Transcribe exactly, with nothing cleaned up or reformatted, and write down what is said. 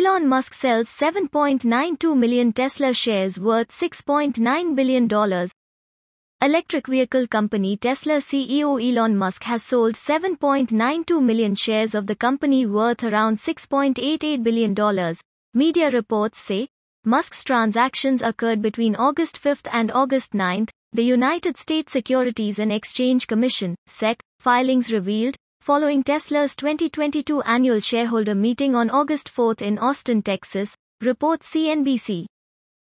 Elon Musk sells seven point nine two million Tesla shares worth six point nine billion dollars. Electric vehicle company Tesla C E O Elon Musk has sold seven point nine two million shares of the company worth around six point eight eight billion dollars. Media reports say Musk's transactions occurred between August fifth and August ninth, the United States Securities and Exchange Commission (S E C) filings revealed, following Tesla's twenty twenty-two annual shareholder meeting on August fourth in Austin, Texas, reports C N B C.